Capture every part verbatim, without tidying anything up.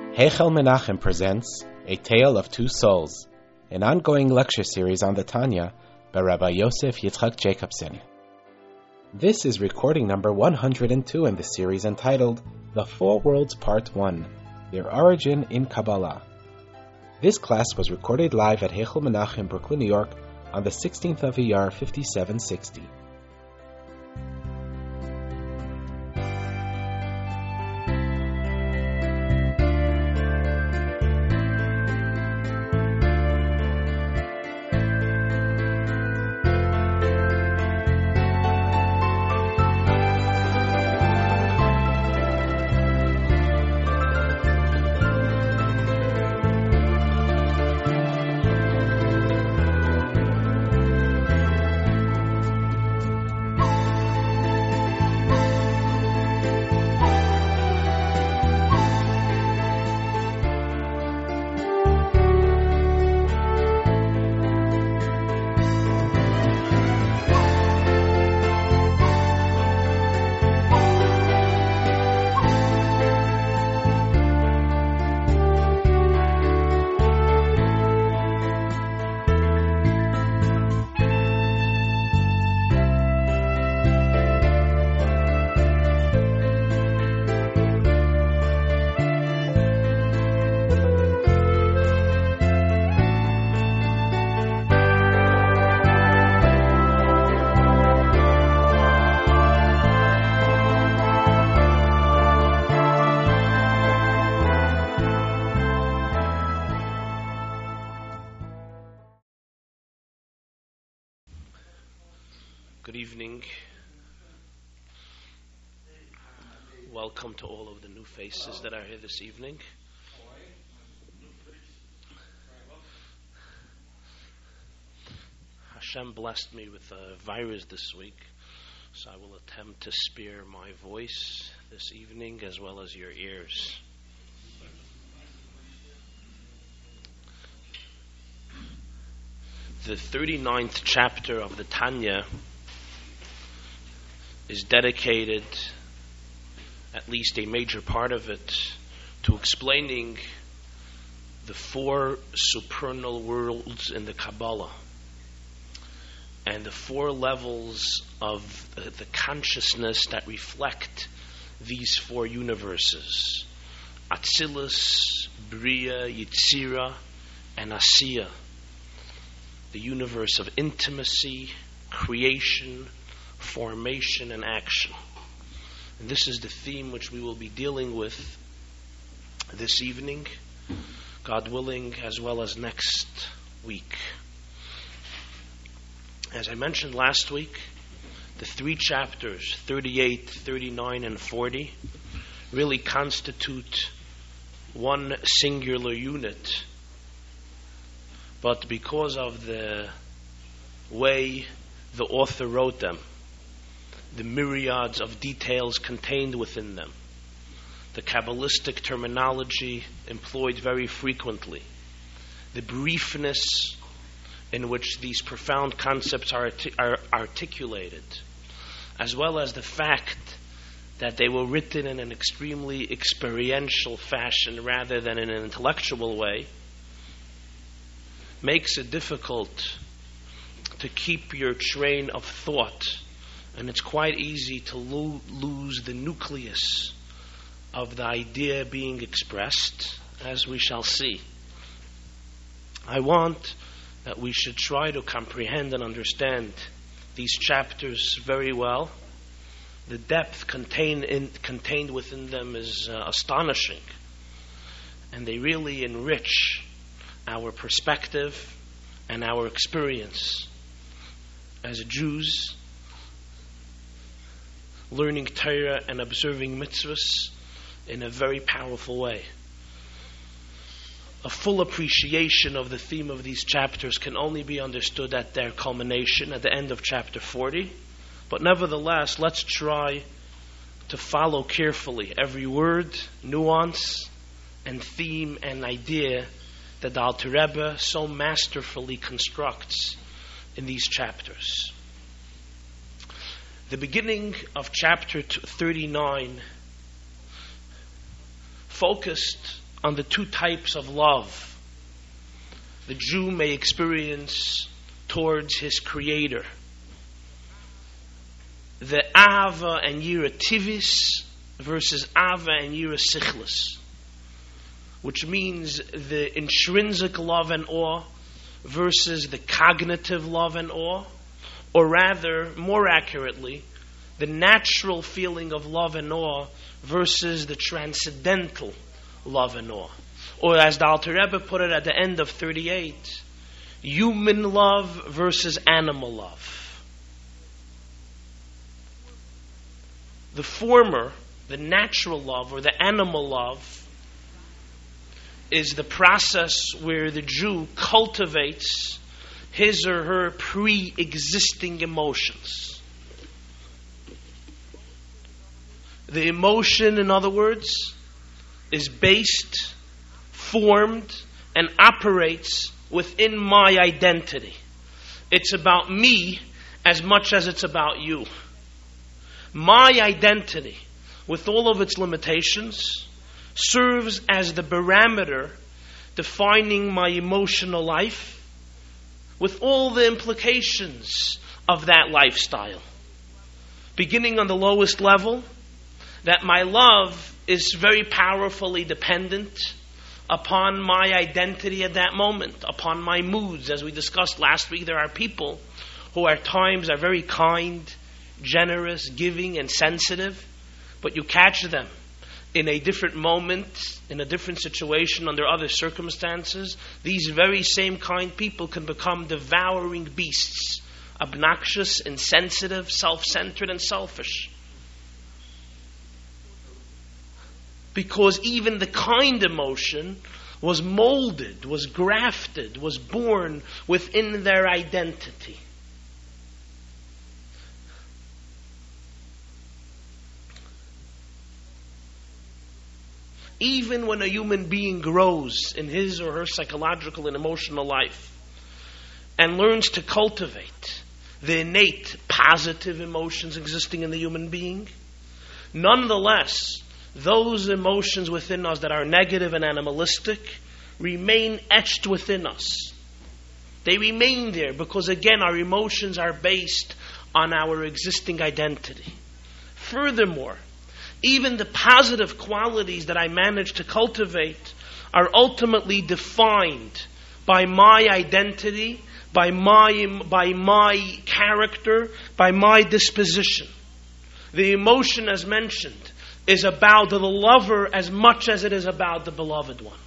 Heichel Menachem presents A Tale of Two Souls, an ongoing lecture series on the Tanya by Rabbi Yosef Yitzchak Jacobson. This is recording number one hundred two in the series entitled The Four Worlds Part one, Their Origin in Kabbalah. This class was recorded live at Heichel Menachem, Brooklyn, New York on the sixteenth of Iyar, fifty-seven sixty. Good evening. Welcome to all of the new faces that are here this evening. Hashem blessed me with a virus this week, so I will attempt to spare my voice this evening as well as your ears. The thirty-ninth chapter of the Tanya is dedicated, at least a major part of it, to explaining the four supernal worlds in the Kabbalah and the four levels of the consciousness that reflect these four universes: Atzilus, Bria, Yitzira, and Asiya. The universe of intimacy, creation, formation, and action. And this is the theme which we will be dealing with this evening, God willing, as well as next week. As I mentioned last week, the three chapters, thirty-eight, thirty-nine, and forty, really constitute one singular unit. But because of the way the author wrote them, the myriads of details contained within them, the Kabbalistic terminology employed very frequently, the briefness in which these profound concepts are, artic- are articulated, as well as the fact that they were written in an extremely experiential fashion rather than in an intellectual way, makes it difficult to keep your train of thought. And it's quite easy to lo- lose the nucleus of the idea being expressed, as we shall see. I want that we should try to comprehend and understand these chapters very well. The depth contained in, contained within them is uh, astonishing, and they really enrich our perspective and our experience as Jews, learning Torah and observing mitzvahs in a very powerful way. A full appreciation of the theme of these chapters can only be understood at their culmination, at the end of chapter forty. But nevertheless, let's try to follow carefully every word, nuance, and theme and idea that the Alter Rebbe so masterfully constructs in these chapters. The beginning of chapter thirty-nine focused on the two types of love the Jew may experience towards his Creator. The Ava and Yira Tivis versus Ava and Yira Sichlis, which means the intrinsic love and awe versus the cognitive love and awe, or rather, more accurately, the natural feeling of love and awe versus the transcendental love and awe. Or as the Alter Rebbe put it at the end of thirty-eight, human love versus animal love. The former, the natural love or the animal love, is the process where the Jew cultivates his or her pre-existing emotions. The emotion, in other words, is based, formed, and operates within my identity. It's about me as much as it's about you. My identity, with all of its limitations, serves as the barometer defining my emotional life with all the implications of that lifestyle. Beginning on the lowest level, that my love is very powerfully dependent upon my identity at that moment, upon my moods. As we discussed last week, there are people who at times are very kind, generous, giving, and sensitive, but you catch them in a different moment, in a different situation, under other circumstances. These very same kind people can become devouring beasts, obnoxious, insensitive, self-centered, and selfish. Because even the kind emotion was molded, was grafted, was born within their identity. Even when a human being grows in his or her psychological and emotional life and learns to cultivate the innate positive emotions existing in the human being, nonetheless, those emotions within us that are negative and animalistic remain etched within us. They remain there because, again, our emotions are based on our existing identity. Furthermore, even the positive qualities that I manage to cultivate are ultimately defined by my identity, by my, by my character, by my disposition. The emotion, as mentioned, is about the lover as much as it is about the beloved one.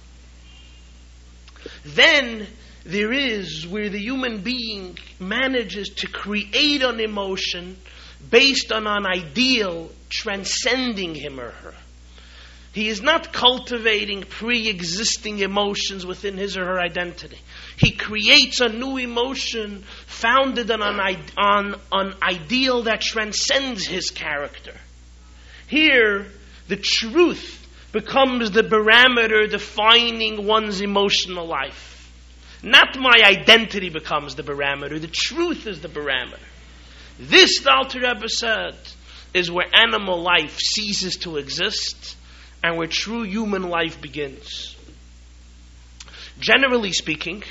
Then there is where the human being manages to create an emotion based on an ideal transcending him or her. He is not cultivating pre-existing emotions within his or her identity. He creates a new emotion founded on an, on an ideal that transcends his character. Here, the truth becomes the barometer defining one's emotional life. Not my identity becomes the barometer. The truth is the barometer. This, the Alter Rebbe said, is where animal life ceases to exist and where true human life begins. Generally speaking,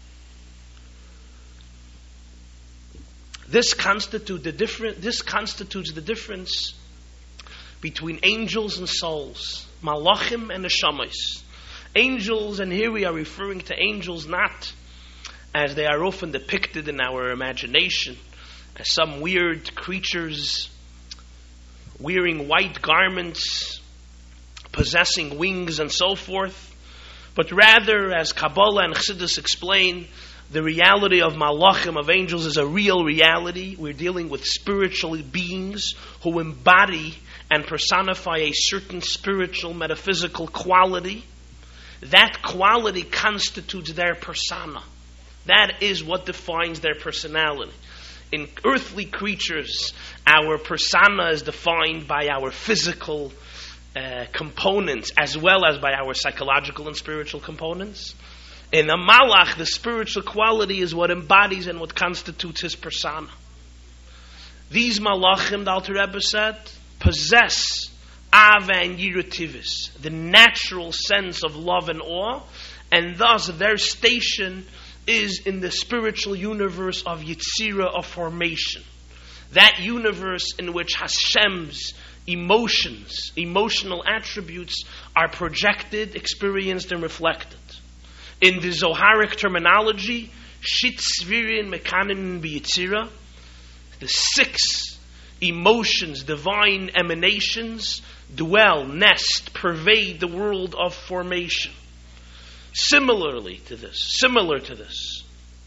this constitute the different. This constitutes the difference between angels and souls, malachim and neshamas. Angels, and here we are referring to angels not as they are often depicted in our imagination, as some weird creatures wearing white garments, possessing wings and so forth, but rather, as Kabbalah and Chassidus explain, the reality of malachim, of angels, is a real reality. We're dealing with spiritual beings who embody and personify a certain spiritual, metaphysical quality. That quality constitutes their persona. That is what defines their personality. In earthly creatures, our persona is defined by our physical uh, components as well as by our psychological and spiritual components. In a malach, the spiritual quality is what embodies and what constitutes his persona. These malachim, the Alter Rebbe said, possess ava and yirutivis, the natural sense of love and awe, and thus their station is in the spiritual universe of Yitzira, of formation. That universe in which Hashem's emotions, emotional attributes are projected, experienced, and reflected. In the Zoharic terminology, Shit Svirin Mekanin B'Yitzira, the six emotions, divine emanations, dwell, nest, pervade the world of formation. Similarly to this, similar to this,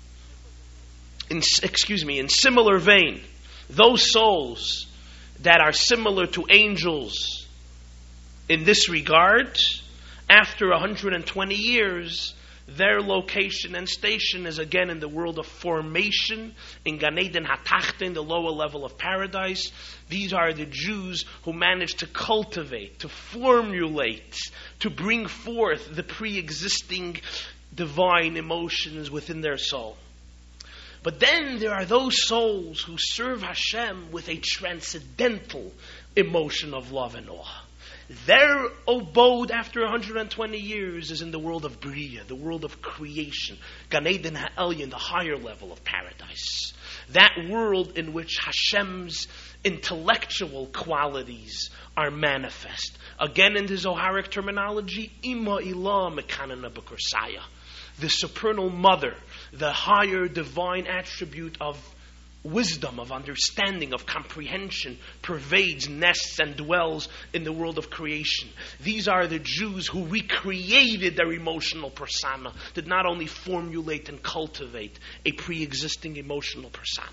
in, excuse me, in similar vein, those souls that are similar to angels in this regard, after one hundred twenty years, their location and station is again in the world of formation, in Gan Eden HaTachton, the lower level of paradise. These are the Jews who managed to cultivate, to formulate, to bring forth the pre-existing divine emotions within their soul. But then there are those souls who serve Hashem with a transcendental emotion of love and awe. Their abode after one hundred twenty years is in the world of Bria, the world of creation. Gan Eden Ha'elyon, the higher level of paradise. That world in which Hashem's intellectual qualities are manifest. Again in the Zoharic terminology, Ima Ilah Mekanana B'Kursaya. The supernal mother, the higher divine attribute of wisdom, of understanding, of comprehension, pervades, nests, and dwells in the world of creation. These are the Jews who recreated their emotional persona, did not only formulate and cultivate a pre-existing emotional persona.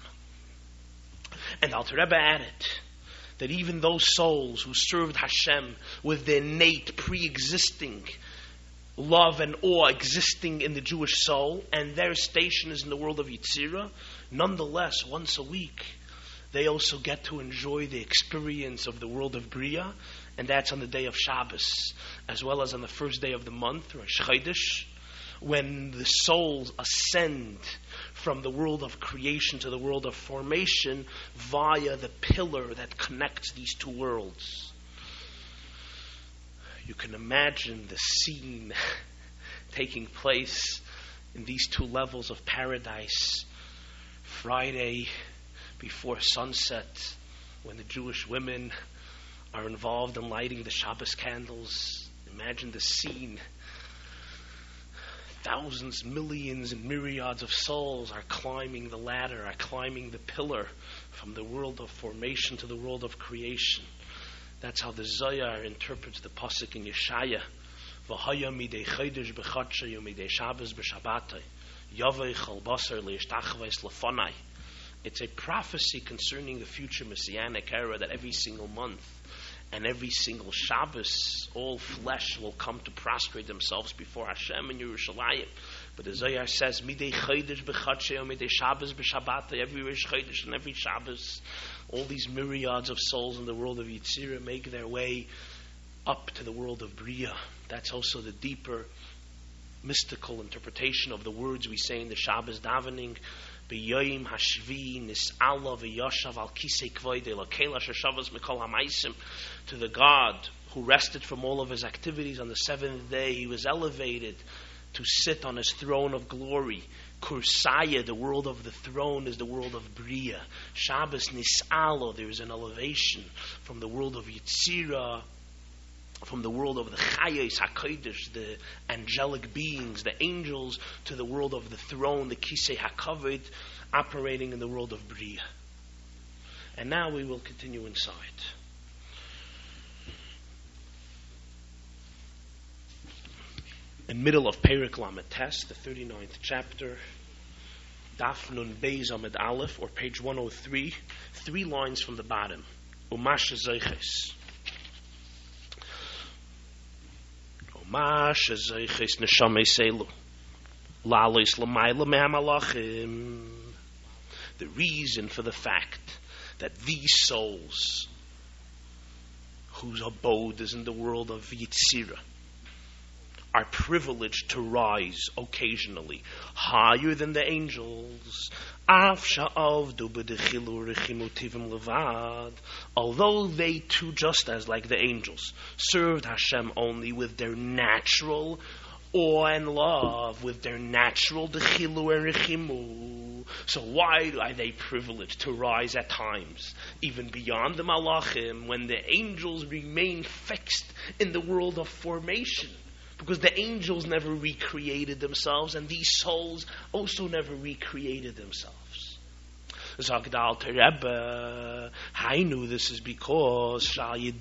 And Alter Rebbe added that even those souls who served Hashem with the innate pre-existing love and awe existing in the Jewish soul, and their station is in the world of Yitzira, nonetheless, once a week, they also get to enjoy the experience of the world of Bria, and that's on the day of Shabbos, as well as on the first day of the month, Rosh Chodesh, when the souls ascend from the world of creation to the world of formation via the pillar that connects these two worlds. You can imagine the scene taking place in these two levels of paradise. Friday before sunset, when the Jewish women are involved in lighting the Shabbos candles. Imagine the scene. Thousands, millions, and myriads of souls are climbing the ladder, are climbing the pillar from the world of formation to the world of creation. That's how the Zohar interprets the pasuk in Yeshaya. V'haya midei chodesh b'chadshay u'midei Shabbos b'shabbatai yavei chol basar le'ishtachveis lefonai. It's a prophecy concerning the future Messianic era that every single month and every single Shabbos, all flesh will come to prostrate themselves before Hashem in Yerushalayim. But the Zohar says, midei chodesh b'chadshay u'midei Shabbos b'shabbatai, every Rosh Chodesh and every Shabbos, all these myriads of souls in the world of Yitzira make their way up to the world of Bria. That's also the deeper mystical interpretation of the words we say in the Shabbos davening. B'yoyim hashvi nis'ala v'yoshav al kisei kvoide l'keila sheshavas mikol hamaisim. To the God who rested from all of his activities on the seventh day, he was elevated to sit on his throne of glory. Kursaya, the world of the throne, is the world of Bria. Shabbos Nis'alo, there is an elevation from the world of Yitzira, from the world of the Chayos HaKodesh, the angelic beings, the angels, to the world of the throne, the Kisei HaKavod, operating in the world of Bria. And now we will continue inside. In middle of Perek Lamed, the thirty-ninth chapter, Daf Nun Beis Amid Aleph, or page one oh three, three lines from the bottom. Umasha Zeiches. Umasha Zeiches Neshamei Selu. Lalis Lamayla Me'amalachim. The reason for the fact that these souls, whose abode is in the world of Yitzira, are privileged to rise occasionally higher than the angels. Although they too, just as like the angels, served Hashem only with their natural awe and love, with their natural dechilu and rechimu. So why are they privileged to rise at times, even beyond the malachim, when the angels remain fixed in the world of formation? Because the angels never recreated themselves, and these souls also never recreated themselves. Zog the Alter Rebbe, I knew this is because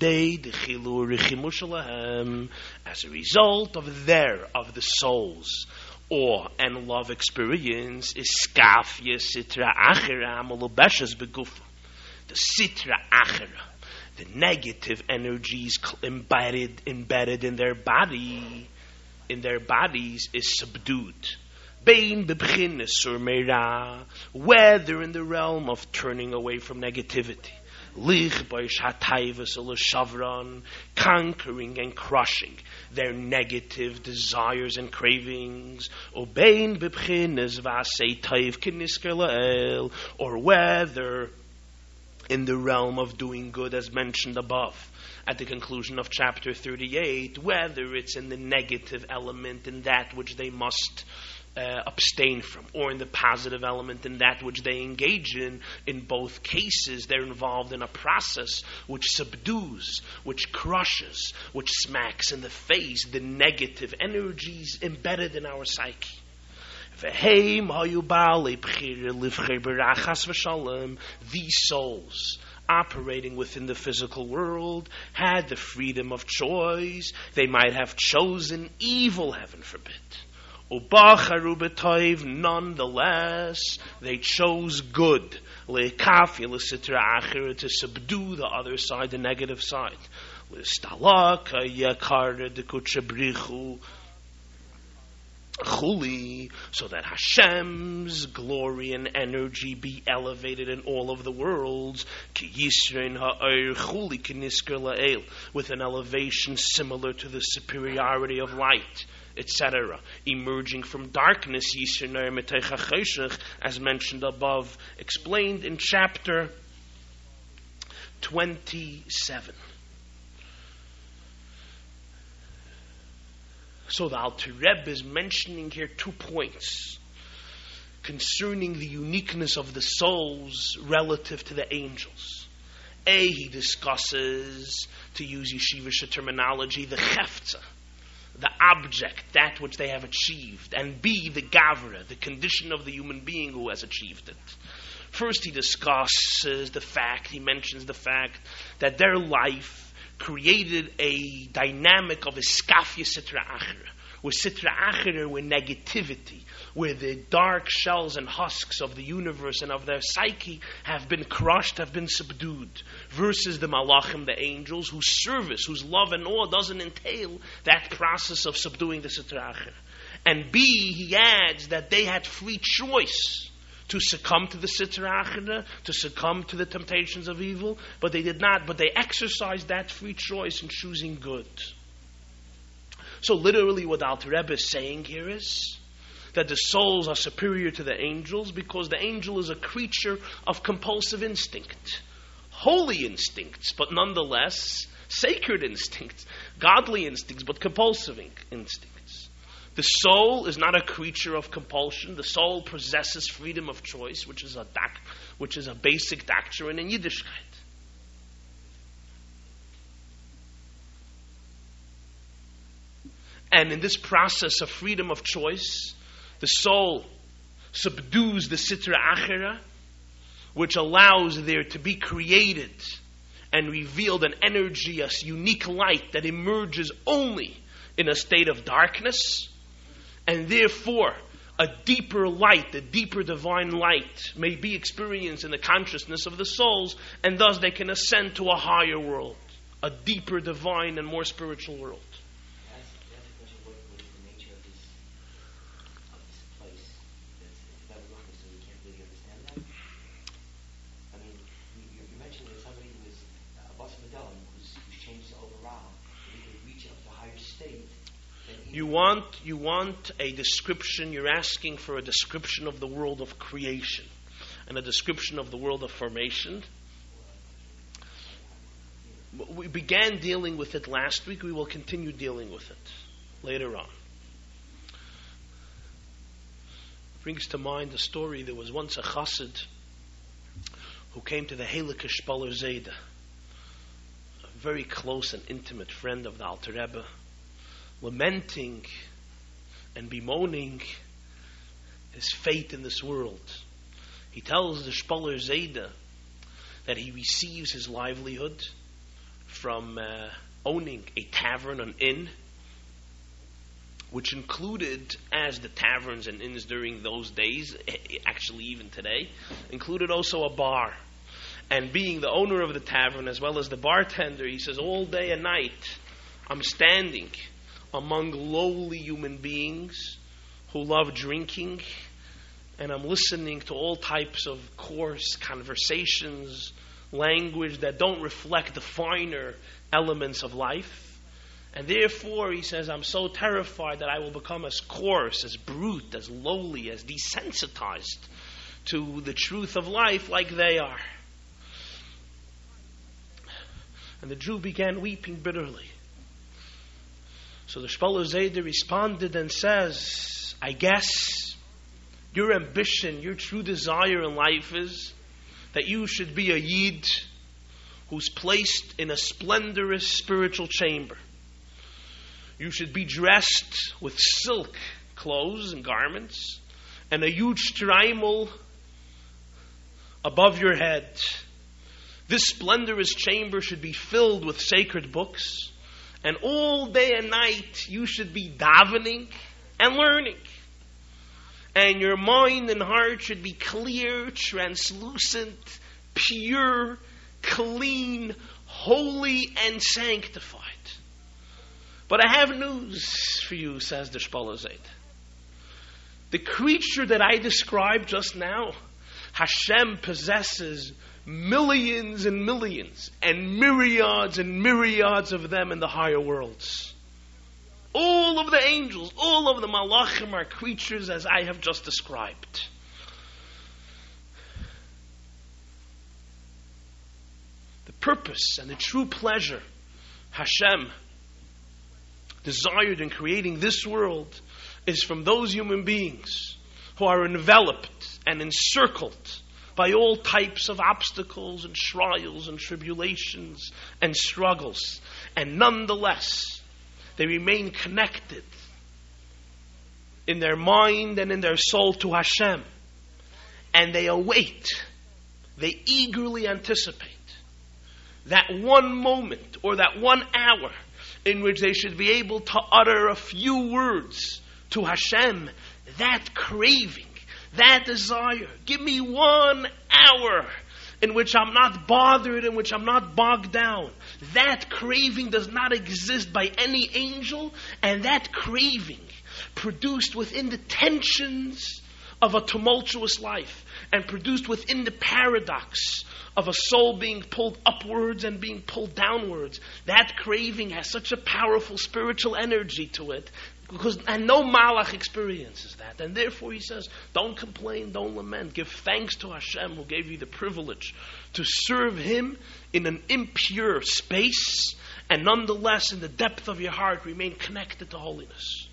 as a result of their, of the souls, awe and love experience, is skafya sitra achera malubeshes begufa. The sitra achera, the negative energies embedded embedded in their body, in their bodies, is subdued. Bein bebchinis or meira, whether in the realm of turning away from negativity, lich boish hatayvus ul shavron, conquering and crushing their negative desires and cravings, or bein bebchinis vasei tayv kinisker la'el, or whether in the realm of doing good, as mentioned above at the conclusion of chapter thirty-eight, whether it's in the negative element, in that which they must uh, abstain from, or in the positive element, in that which they engage in. In both cases, they're involved in a process which subdues, which crushes, which smacks in the face the negative energies embedded in our psyche. These souls operating within the physical world had the freedom of choice. They might have chosen evil, heaven forbid. Nonetheless, they chose good, to subdue the other side, the negative side. So that Hashem's glory and energy be elevated in all of the worlds, with an elevation similar to the superiority of light, et cetera, emerging from darkness, as mentioned above, explained in chapter twenty-seven. So the Alter Rebbe is mentioning here two points concerning the uniqueness of the souls relative to the angels. A, he discusses, to use yeshivish terminology, the chefza, the object, that which they have achieved, and B, the gavra, the condition of the human being who has achieved it. First, he discusses the fact, he mentions the fact that their life created a dynamic of iskafya sitra achera, where sitra achera, where negativity, where the dark shells and husks of the universe and of their psyche have been crushed, have been subdued, versus the malachim, the angels, whose service, whose love and awe doesn't entail that process of subduing the sitra achera. And B, he adds that they had free choice to succumb to the sitra achera, to succumb to the temptations of evil, but they did not, but they exercised that free choice in choosing good. So literally what Alter Rebbe is saying here is that the souls are superior to the angels because the angel is a creature of compulsive instinct, holy instincts, but nonetheless sacred instincts, godly instincts, but compulsive instincts. The soul is not a creature of compulsion. The soul possesses freedom of choice, which is a doc, which is a basic doctrine in Yiddishkeit. And in this process of freedom of choice, the soul subdues the sitra achera, which allows there to be created and revealed an energy, a unique light that emerges only in a state of darkness. And therefore, a deeper light, a deeper divine light may be experienced in the consciousness of the souls, and thus they can ascend to a higher world, a deeper divine and more spiritual world. That's, that's the question, what, what is the nature of this, of this place that's never looking, so we can't really understand that? I mean, you, you mentioned that somebody who was a boss of a dome, who's, who's changed to over Ra, he could reach up to a higher state. You want, you want a description, you're asking for a description of the world of creation and a description of the world of formation. We began dealing with it last week. We will continue dealing with it later on. Brings to mind the story. There was once a chassid who came to the Heilige Spaller Zayda, a very close and intimate friend of the Alter Rebbe, lamenting and bemoaning his fate in this world. He tells the Spaller Zayda that he receives his livelihood from uh, owning a tavern, an inn, which included, as the taverns and inns during those days, actually even today, included also a bar. And being the owner of the tavern as well as the bartender, he says, all day and night I'm standing among lowly human beings who love drinking, and I'm listening to all types of coarse conversations, language that don't reflect the finer elements of life. And therefore, he says, I'm so terrified that I will become as coarse, as brute, as lowly, as desensitized to the truth of life like they are. And the Jew began weeping bitterly. So the Spaller Zayda responded and says, I guess your ambition, your true desire in life is that you should be a Yid who's placed in a splendorous spiritual chamber. You should be dressed with silk clothes and garments and a huge streimel above your head. This splendorous chamber should be filled with sacred books, and all day and night you should be davening and learning. And your mind and heart should be clear, translucent, pure, clean, holy, and sanctified. But I have news for you, says the Spaller Zayda. The creature that I described just now, Hashem possesses millions and millions and myriads and myriads of them in the higher worlds. All of the angels, all of the malachim are creatures as I have just described. The purpose and the true pleasure Hashem desired in creating this world is from those human beings who are enveloped and encircled by all types of obstacles and trials and tribulations and struggles. And nonetheless, they remain connected in their mind and in their soul to Hashem. And they await, they eagerly anticipate that one moment or that one hour in which they should be able to utter a few words to Hashem. That craving, that desire. Give me one hour in which I'm not bothered, in which I'm not bogged down. That craving does not exist by any angel, and that craving produced within the tensions of a tumultuous life and produced within the paradox of a soul being pulled upwards and being pulled downwards. That craving has such a powerful spiritual energy to it, because and no malach experiences that. And therefore he says, don't complain, don't lament. Give thanks to Hashem who gave you the privilege to serve Him in an impure space, and nonetheless in the depth of your heart remain connected to holiness.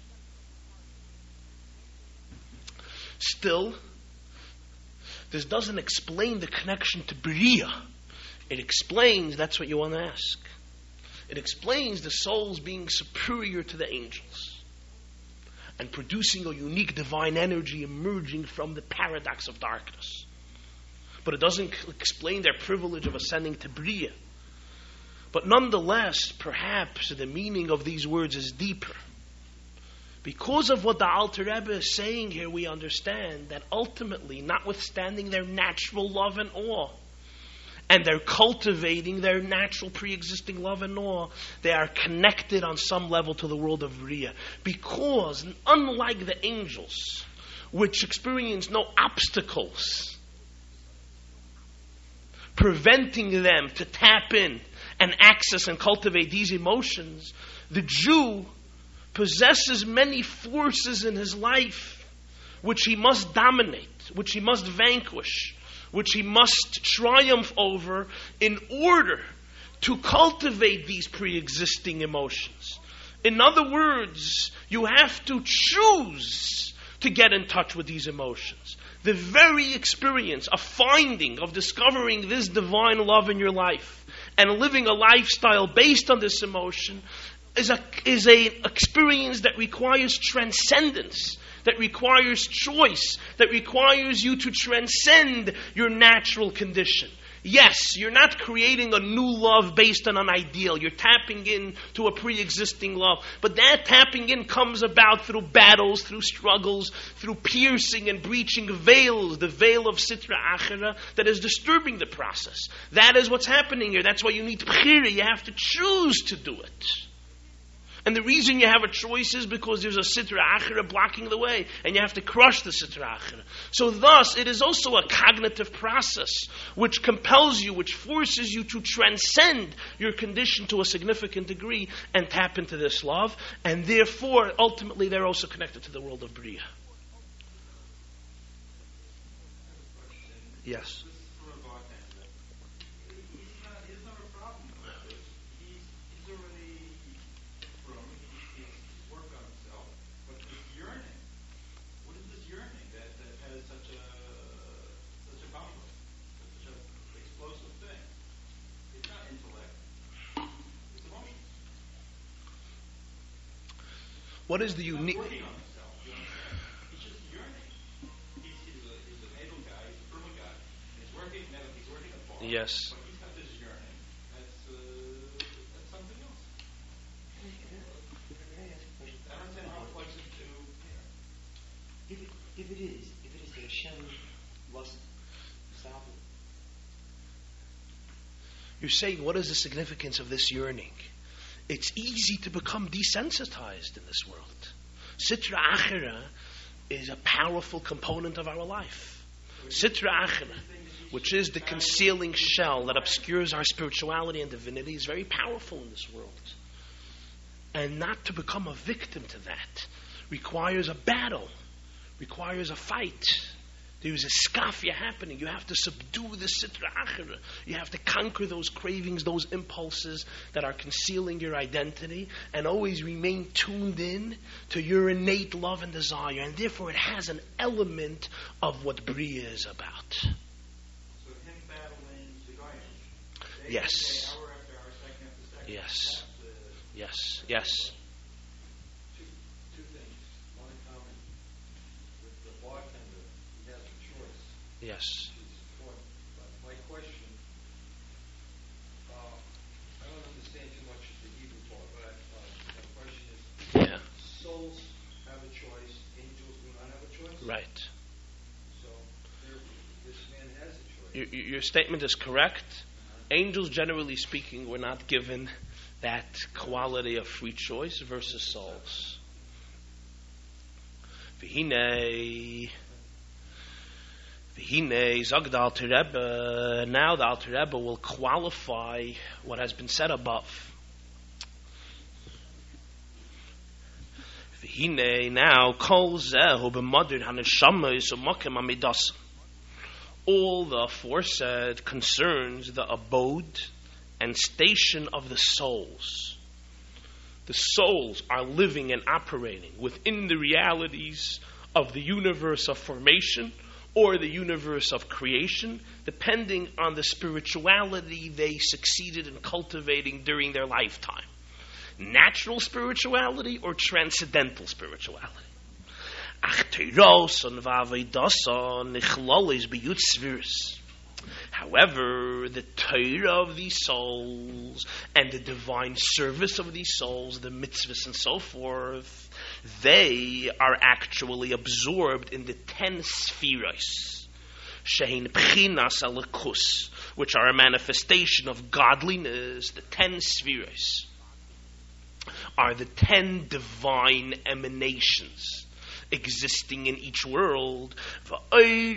Still, this doesn't explain the connection to Bria. It explains, that's what you want to ask. It explains the souls being superior to the angels and producing a unique divine energy emerging from the paradox of darkness. But it doesn't explain their privilege of ascending to Bria. But nonetheless, perhaps the meaning of these words is deeper. Because of what the Alter Rebbe is saying here, we understand that ultimately, notwithstanding their natural love and awe, and they're cultivating their natural pre-existing love and awe, they are connected on some level to the world of Bria. Because, unlike the angels, which experience no obstacles preventing them to tap in and access and cultivate these emotions, the Jew possesses many forces in his life which he must dominate, which he must vanquish, which he must triumph over in order to cultivate these pre-existing emotions. In other words, you have to choose to get in touch with these emotions. The very experience of finding, of discovering this divine love in your life and living a lifestyle based on this emotion is a is a experience that requires transcendence, that requires choice, that requires you to transcend your natural condition. Yes, you're not creating a new love based on an ideal. You're tapping into a pre-existing love. But that tapping in comes about through battles, through struggles, through piercing and breaching veils, the veil of Sitra Achara that is disturbing the process. That is what's happening here. That's why you need Bechira. You have to choose to do it. And the reason you have a choice is because there's a Sitra Achara blocking the way, and you have to crush the Sitra Achara. So thus, it is also a cognitive process which compels you, which forces you to transcend your condition to a significant degree and tap into this love. And therefore, ultimately, they're also connected to the world of Bria. Yes. What is the unique? He's just yearning. He's, he's, a, he's an able guy. He's a fertile guy. He's working. He's working a farm. Yes. But he's got this yearning. That's uh, that's something else. I don't understand how it plugs into. If it, if it is, if it is the Hashem lust, stop it. You're saying, what is the significance of this yearning? It's easy to become desensitized in this world. Sitra Achara is a powerful component of our life. Sitra Achara, which is the concealing shell that obscures our spirituality and divinity, is very powerful in this world. And not to become a victim to that requires a battle, requires a fight. There's a skafia happening. You have to subdue the Sitra Achara. You have to conquer those cravings, those impulses that are concealing your identity, and always remain tuned in to your innate love and desire. And therefore it has an element of what Bria is about. So him battling Zion. Yes. Hour after hour, second after second. Yes. That's, uh, Yes. Yes. two, two things. One in common with the bartender. He has a choice. Yes. But my question, uh, I don't understand too much of the Hebrew part, but uh, my question is, Yeah. souls have a choice, angels do not have a choice? Right. So there, this man has a choice. Your, your statement is correct. Angels, generally speaking, were not given that quality of free choice versus souls. V'hinei, v'hinei, zog the Alter Rebbe. Now the Alter Rebbe will qualify what has been said above. V'hinei, now kol zeh hu b'madrid haneshama is u'makim amidas. All the aforesaid concerns the abode and station of the souls. The souls are living and operating within the realities of the universe of formation or the universe of creation, depending on the spirituality they succeeded in cultivating during their lifetime. Natural spirituality or transcendental spirituality. However, the Torah of these souls and the divine service of these souls, the mitzvahs and so forth, they are actually absorbed in the ten spheros, shehin pchinas alakus, which are a manifestation of godliness. The ten spheros are the ten divine emanations existing in each world, and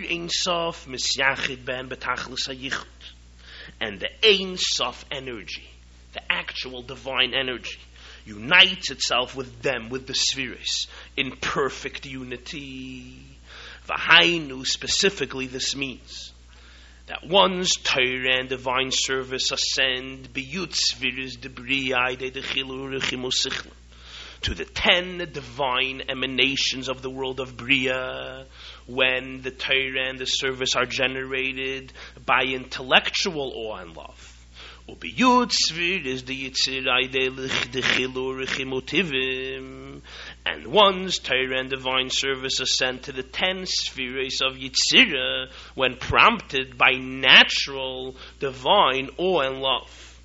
the Ein Sof energy, the actual divine energy, unites itself with them, with the spheres, in perfect unity. V'hainu, specifically, this means that one's Torah and divine service ascend biyut spheres debriya de chilur chimusichlim, to the ten divine emanations of the world of Bria, when the Torah and the service are generated by intellectual awe and love. Ubiyut spheres de yitzirai de chilur chimutivim, and one's Torah and divine service ascend to the ten spheres of Yitzira when prompted by natural divine awe and love.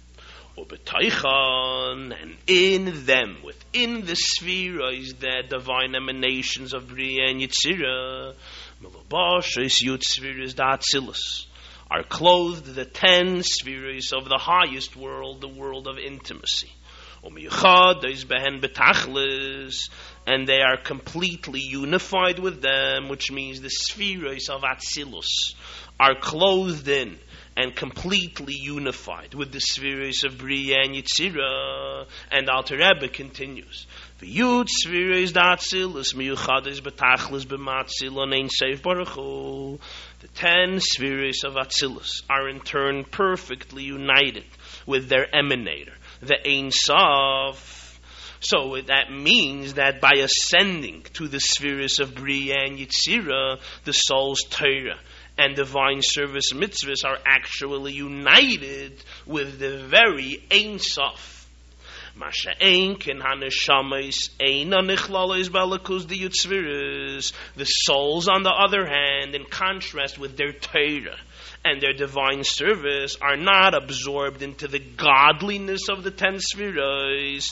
And in them, within the spheres, the divine emanations of Bria and Yitzira, are clothed the ten spheres of the highest world, the world of intimacy. And they are completely unified with them, which means the spheres of Atzilus are clothed in and completely unified with the spheres of Bria and Yitzira. And Alter Rebbe continues, the Yud spheres d'Atzilus miyuchades betachlis b'matzil ein seif baruch hu. The ten spheres of Atzilus are in turn perfectly united with their emanator, the Ein Sof. So that means that by ascending to the spheres of Bria and Yitzira, the soul's Torah and divine service mitzvahs are actually united with the very Ein Sof. The souls, on the other hand, in contrast with their Torah and their divine service, are not absorbed into the godliness of the ten spheres.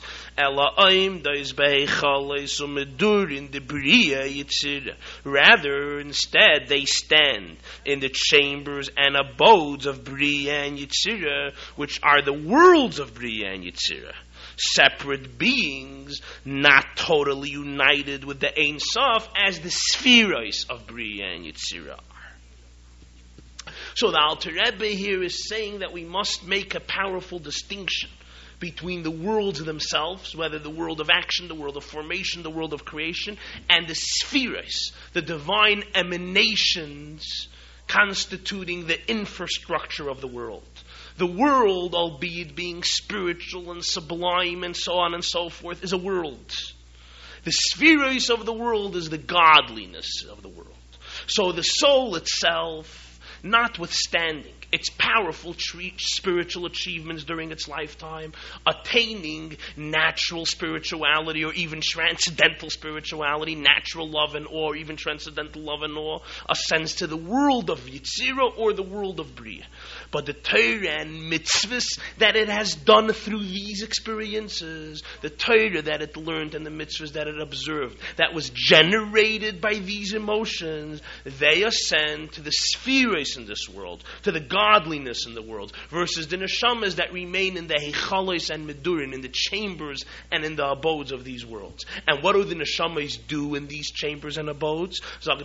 Rather, instead, they stand in the chambers and abodes of Bria and Yitzira, which are the worlds of Bria and Yitzira. Separate beings, not totally united with the Ein Sof as the spheres of Bria and Yitzira are. So the Alter Rebbe here is saying that we must make a powerful distinction between the worlds themselves, whether the world of action, the world of formation, the world of creation, and the spheres, the divine emanations constituting the infrastructure of the world. The world, albeit being spiritual and sublime and so on and so forth, is a world. The spheres of the world is the godliness of the world. So the soul itself, notwithstanding its powerful tre- spiritual achievements during its lifetime, attaining natural spirituality or even transcendental spirituality, natural love and awe, or even transcendental love and awe, ascends to the world of Yitzira or the world of Bria. But the Torah and mitzvahs that it has done through these experiences, the Torah that it learned and the mitzvahs that it observed, that was generated by these emotions, they ascend to the spheres in this world, to the godliness in the world, versus the neshamas that remain in the heichalos and medurin, in the chambers and in the abodes of these worlds. And what do the neshamas do in these chambers and abodes?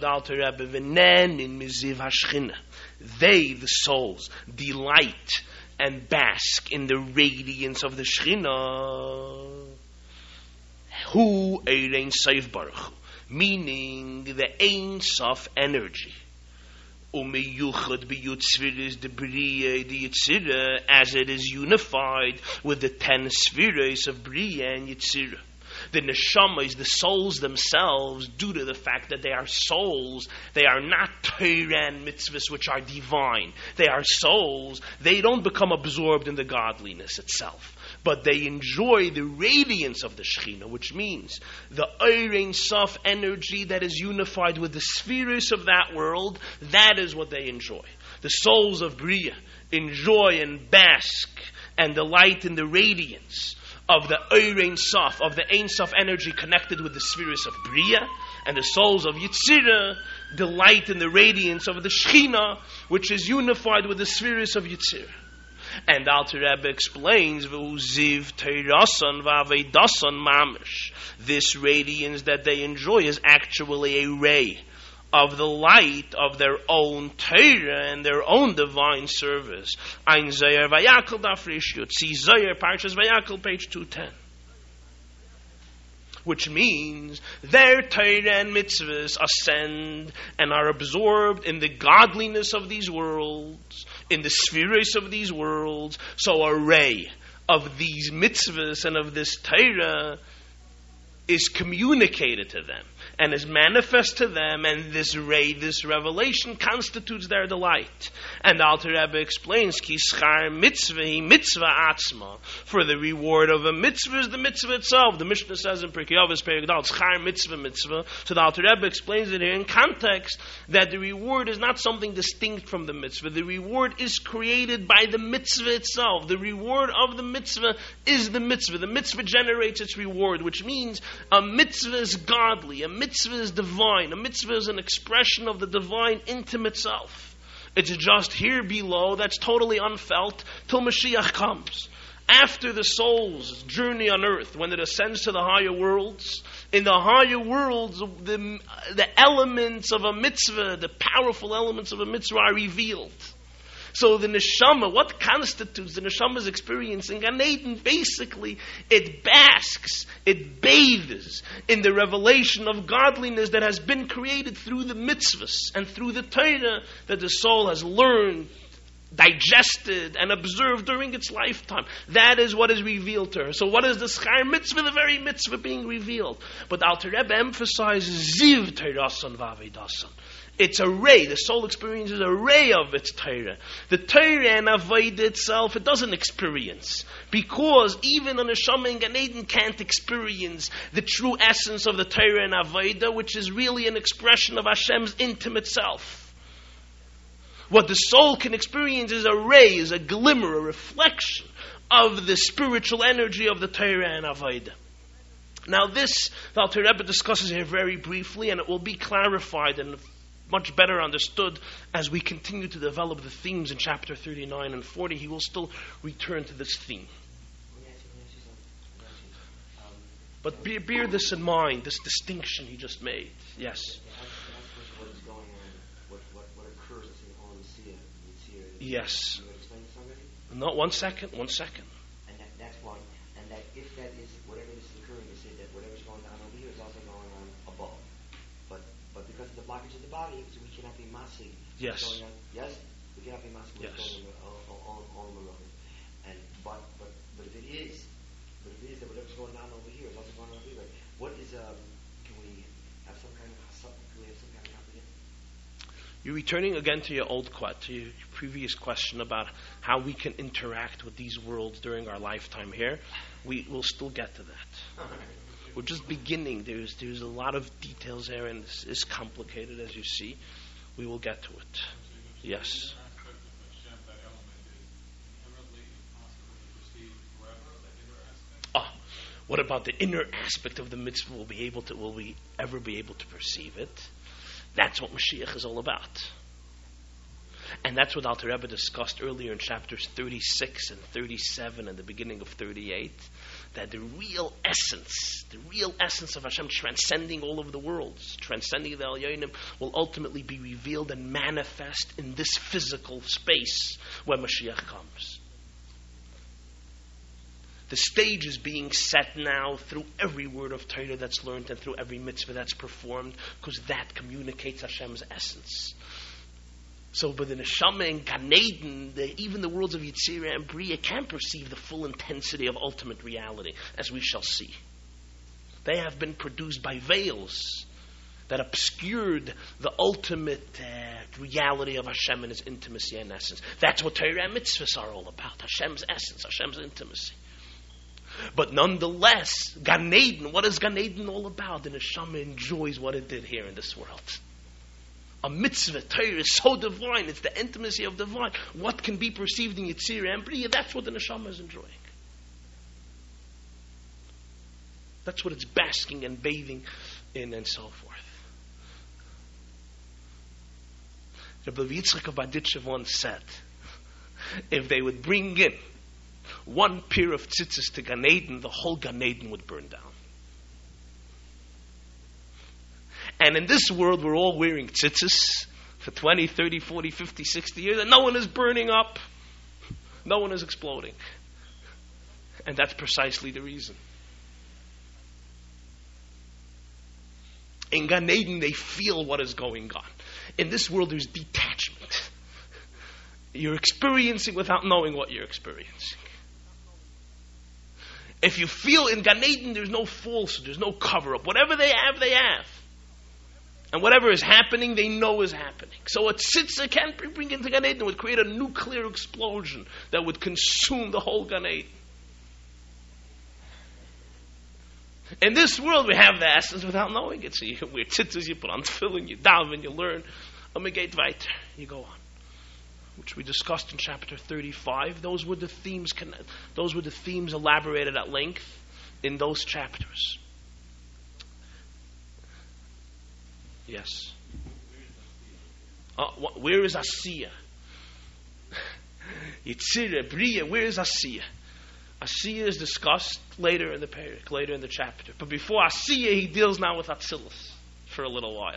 They, the souls, delight and bask in the radiance of the Shekhinah. Hu Ein Sof Baruch, meaning the Ein Sof energy. Umeyuchad biyut spheres de Bria de Yitzira, as it is unified with the ten spheres of Bria and Yitzira. The neshamas, the souls themselves, due to the fact that they are souls, they are not Torah and mitzvahs which are divine. They are souls. They don't become absorbed in the godliness itself, but they enjoy the radiance of the Shekhinah, which means the Ein Sof energy that is unified with the spheres of that world. That is what they enjoy. The souls of Bria enjoy and bask and delight in the radiance of the Ein Sof, of the Ein Sof energy connected with the spheres of Bria, and the souls of Yitzira delight in the radiance of the Shekhinah, which is unified with the spheres of Yitzira. And Alter Rebbe explains, "V'uziv teirasan v'avedasan mamish." This radiance that they enjoy is actually a ray of the light of their own Torah and their own divine service. Ein Zohar Vayakal Daf Resh Yud. See Zohar Parshas Vayakal, page two ten. which means their Torah and mitzvahs ascend and are absorbed in the godliness of these worlds, in the spheres of these worlds. So a ray of these mitzvahs and of this Torah is communicated to them and is manifest to them, and this ray, this revelation, constitutes their delight. And the Alter Rebbe explains, Ki schar mitzvah hi mitzvah atzma. For the reward of a mitzvah is the mitzvah itself. The Mishnah says in Pirkei Avos, Perek Dal, schar mitzvah mitzvah. So the Alter Rebbe explains it here in context that the reward is not something distinct from the mitzvah. The reward is created by the mitzvah itself. The reward of the mitzvah is the mitzvah. The mitzvah generates its reward, which means a mitzvah is godly, a mitzvah is divine, a mitzvah is an expression of the divine intimate self. It's just here below that's totally unfelt till Mashiach comes. After the soul's journey on earth, when it ascends to the higher worlds, in the higher worlds, the, the elements of a mitzvah, the powerful elements of a mitzvah are revealed. So the neshama, what constitutes the neshama's experience in Gan Eden? Basically, it basks, it bathes in the revelation of godliness that has been created through the mitzvahs and through the Torah that the soul has learned, digested, and observed during its lifetime. That is what is revealed to her. So what is the schar mitzvah? The very mitzvah being revealed. But Alter Rebbe emphasizes ziv teirasan v'avedasan. It's a ray. The soul experiences a ray of its Torah. The Torah and Avodah itself, it doesn't experience. Because even a neshama in Gan Eden can't experience the true essence of the Torah and Avodah, which is really an expression of Hashem's intimate self. What the soul can experience is a ray, is a glimmer, a reflection of the spiritual energy of the Torah and Avodah. Now this, the Alter Rebbe discusses here very briefly, and it will be clarified and much better understood as we continue to develop the themes in chapter thirty-nine and forty. He will still return to this theme. But bear, bear this in mind, this distinction he just made. Yes. What is going on? What what what occurs in all the seer? Yes. Can you explain this already? No, one second, one second. And that, that's one. And that if that is whatever this is occurring, you say that whatever's going on over here is also going on above. But but because of the blockage of the body, so we cannot be massing. Yes. Going on. Yes. We cannot be massing. Yes. All all all And but but but if it is, but if it is that whatever's going on over here is also going on over here. What is um? Can we have some kind of some? Can we have some kind of comprehension? You're returning again to your old que- to your previous question about how we can interact with these worlds during our lifetime here. We will still get to that. We're just beginning. There's there's a lot of details there, and it's, it's complicated, as you see. We will get to it. Yes. Ah, what about the inner aspect of the mitzvah? Will be able to? Will we ever be able to perceive it? That's what Mashiach is all about. And that's what Alter Rebbe discussed earlier in chapters thirty-six and thirty-seven and the beginning of thirty-eight, that the real essence, the real essence of Hashem transcending all of the worlds, transcending the Elyonim, will ultimately be revealed and manifest in this physical space when Mashiach comes. The stage is being set now through every word of Torah that's learned and through every mitzvah that's performed, because that communicates Hashem's essence. So, but the neshama in Gan Eden, the, even the worlds of Yetzirah and Bria can't perceive the full intensity of ultimate reality, as we shall see. They have been produced by veils that obscured the ultimate uh, reality of Hashem and His intimacy and essence. That's what Torah and mitzvahs are all about, Hashem's essence, Hashem's intimacy. But nonetheless, Gan Eden, what is Gan Eden all about? The neshama enjoys what it did here in this world. A mitzvah, Torah, is so divine. It's the intimacy of divine. What can be perceived in Yetzirah and Bria, that's what the neshama is enjoying. That's what it's basking and bathing in and so forth. Rabbi Yitzchak of Baditchev once said, if they would bring in one pair of tzitzis to Gan Eden, the whole Gan Eden would burn down. And in this world, we're all wearing tzitzis for twenty, thirty, forty, fifty, sixty years, and no one is burning up. No one is exploding. And that's precisely the reason. In Gan Eden, they feel what is going on. In this world, there's detachment. You're experiencing without knowing what you're experiencing. If you feel in Gan Eden, there's no falsehood, there's no cover-up. Whatever they have, they have. And whatever is happening, they know is happening. So a tzitza can't bring into Gan Eden, would create a nuclear explosion that would consume the whole Gan Eden. In this world, we have the essence without knowing it. So you wear tzitzis, you put on tefillin, you daven, you learn. Amigate weiter, you go on. Which we discussed in chapter thirty-five. Those were the themes. Those were the themes elaborated at length in those chapters. Yes. Uh, wh- where is Asiya? Yitzira, Bria, where is Asiya? Asiya is discussed later in the parak, later in the chapter. But before Asiya, he deals now with Atzilus for a little while.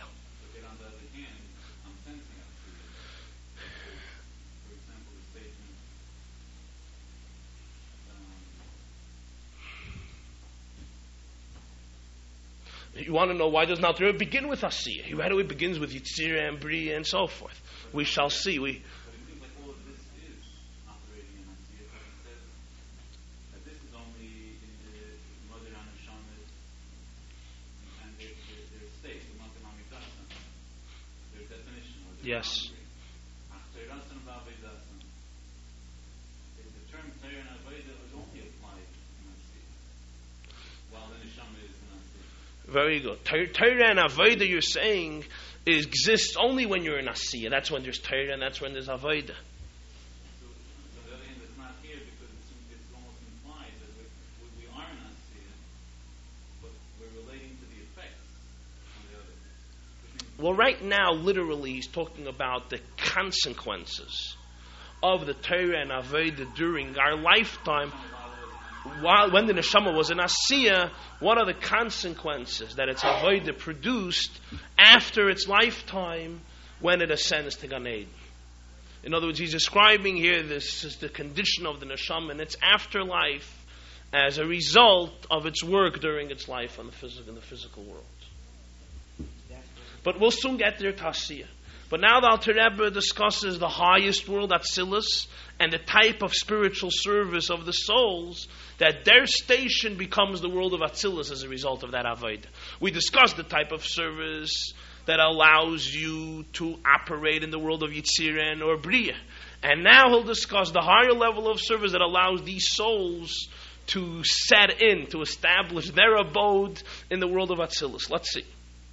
You want to know why does not Rebbe begin with Asiya? He right away begins with Yitzira and Bria and so forth. We shall see. We. But it seems like all of this is operating in Asiya. But it says that this is only in the Mother and Shamas and their, their, their state, the Matam Amidasan, their definition. Or their Yes. After Rasan Vavedasan, the term Torah and Aveda is only applied in Asiya, while the Neshama is in Asiya. Very good. Torah and Avodah, you're saying, exists only when you're in Asiya. That's when there's Torah and that's when there's Avodah. So, so the other hand, it's not here because it's, it's almost implied that we, we, we are in Asiya, but we're relating to the effects on the other. Well, right now, literally, he's talking about the consequences of the Torah and Avodah during our lifetime. While, when the neshama was in Asiya, what are the consequences that its avodah produced after its lifetime when it ascends to Gan Eden? In other words, he's describing here this is the condition of the neshama in its afterlife as a result of its work during its life on the physical, in the physical world. But we'll soon get there to Asiya. But now the Alter Rebbe discusses the highest world, Atzilus, and the type of spiritual service of the souls, that their station becomes the world of Atzilus as a result of that Avodah. We discussed the type of service that allows you to operate in the world of Yitzira or Bria. And now he'll discuss the higher level of service that allows these souls to set in, to establish their abode in the world of Atzilus. Let's see.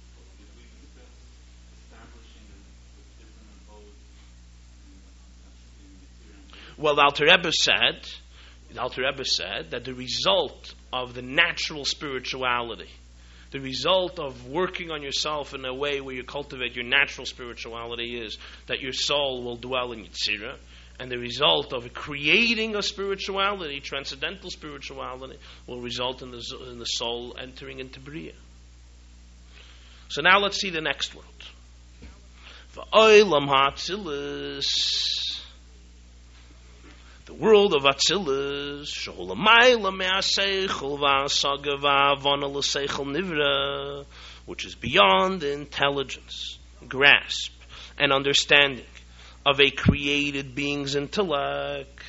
Well, the Alter Rebbe said, the Alter Rebbe said that the result of the natural spirituality, the result of working on yourself in a way where you cultivate your natural spirituality is that your soul will dwell in Yitzira, and the result of creating a spirituality, transcendental spirituality, will result in the, in the soul entering into Bria. So now let's see the next world. V'olam ha'atzilus. The world of Atzilus, which is beyond the intelligence, grasp, and understanding of a created being's intellect.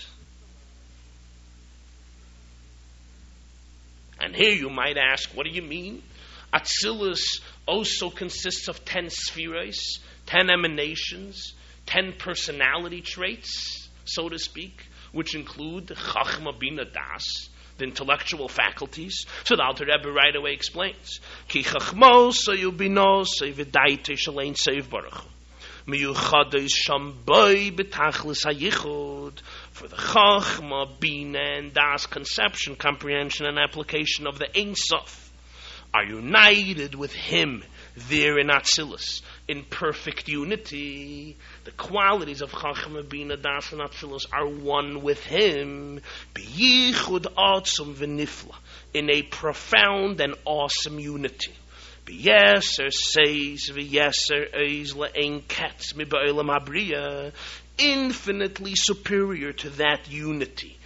And here you might ask, what do you mean? Atzilus also consists of ten spheres, ten emanations, ten personality traits, so to speak, which include Chachma Bina Das, the intellectual faculties. So the Alter Rebbe right away explains, Ki Chachmo Sayu Bino Sayvidaite Shalein Seiv Baruch Miyuchadis Shamboy Betachlis Hayichud. For the Chachma Bina and Das conception, comprehension, and application of the Ein Sof are united with Him there in Atzilus, in perfect unity. The qualities of Chachma, Bina, Das, and Atzilus are one with Him, B'yichud Atzum V'nifla, in a profound and awesome unity. B'yeser Seis V'yeser Eis Le'ein Ketz Mi'ba'olam Habriya, infinitely superior to that unity,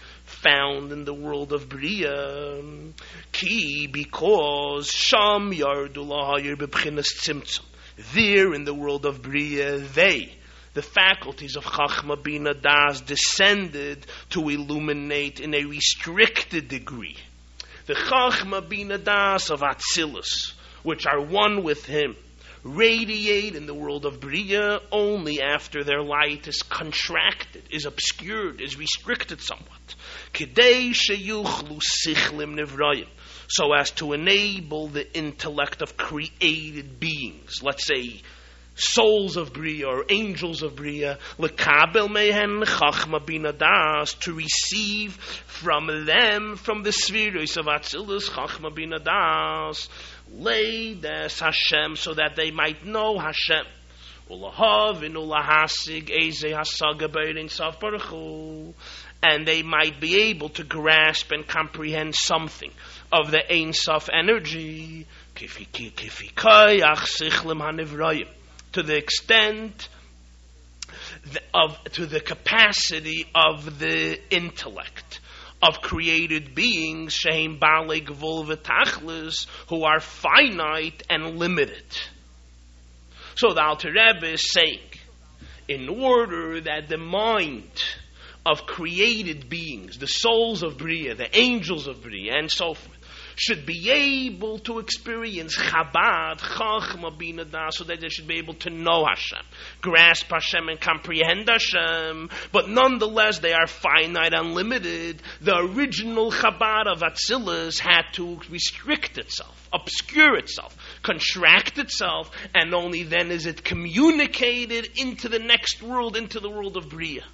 found in the world of Bria. Ki, because Sham yardu lahayir b'bchinas tzimtzum. There in the world of Bria, they, the faculties of Chachma Bina Das, descended to illuminate in a restricted degree. The Chachma Bina Das of Atzilus, which are one with him, radiate in the world of Bria only after their light is contracted, is obscured, is restricted somewhat. Kidei sheyuchlu sichlim nivrayim, so as to enable the intellect of created beings, let's say souls of Bria or angels of Bria, lekabel mehen chachma bina das, to receive from them, from the spheres of Atzilus, chachma bina das, leides Hashem, so that they might know Hashem. Ulahav in ulahasig eze hasaga beirin saf baruch hu, and they might be able to grasp and comprehend something of the Ein Sof energy, to the extent of, to the capacity of the intellect of created beings, shehem balei gvul v'tachlis, who are finite and limited. So the Alter Rebbe is saying, in order that the mind of created beings, the souls of Bria, the angels of Bria, and so forth, should be able to experience Chabad, Chachma Bina Das, so that they should be able to know Hashem, grasp Hashem and comprehend Hashem, but nonetheless they are finite and limited. The original Chabad of Atzilus had to restrict itself, obscure itself, contract itself, and only then is it communicated into the next world, into the world of Bria.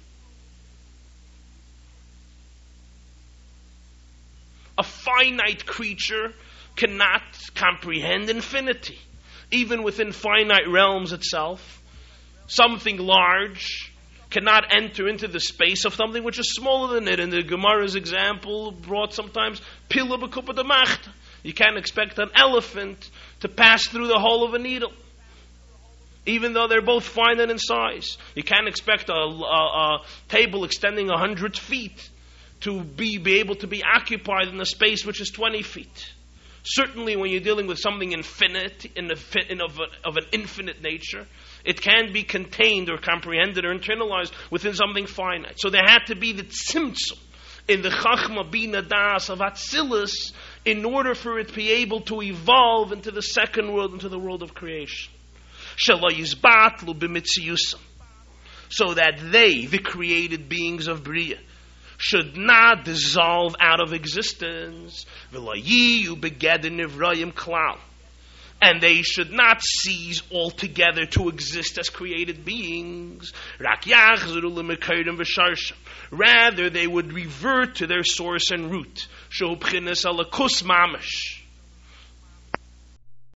A finite creature cannot comprehend infinity. Even within finite realms itself, something large cannot enter into the space of something which is smaller than it. And the Gemara's example brought sometimes pila b'kupa d'machta. You can't expect an elephant to pass through the hole of a needle, even though they're both finite in size. You can't expect a, a, a table extending a hundred feet to be, be able to be occupied in a space which is twenty feet. Certainly when you're dealing with something infinite, in, a, in of, a, of an infinite nature, it can be contained or comprehended or internalized within something finite. So there had to be the tzimtzum in the Chachma Bina Das of Atzilus in order for it to be able to evolve into the second world, into the world of creation. Shelo yizbatlu b'mitziyusam, so that they, the created beings of Bria, should not dissolve out of existence, and they should not cease altogether to exist as created beings. Rather, they would revert to their source and root,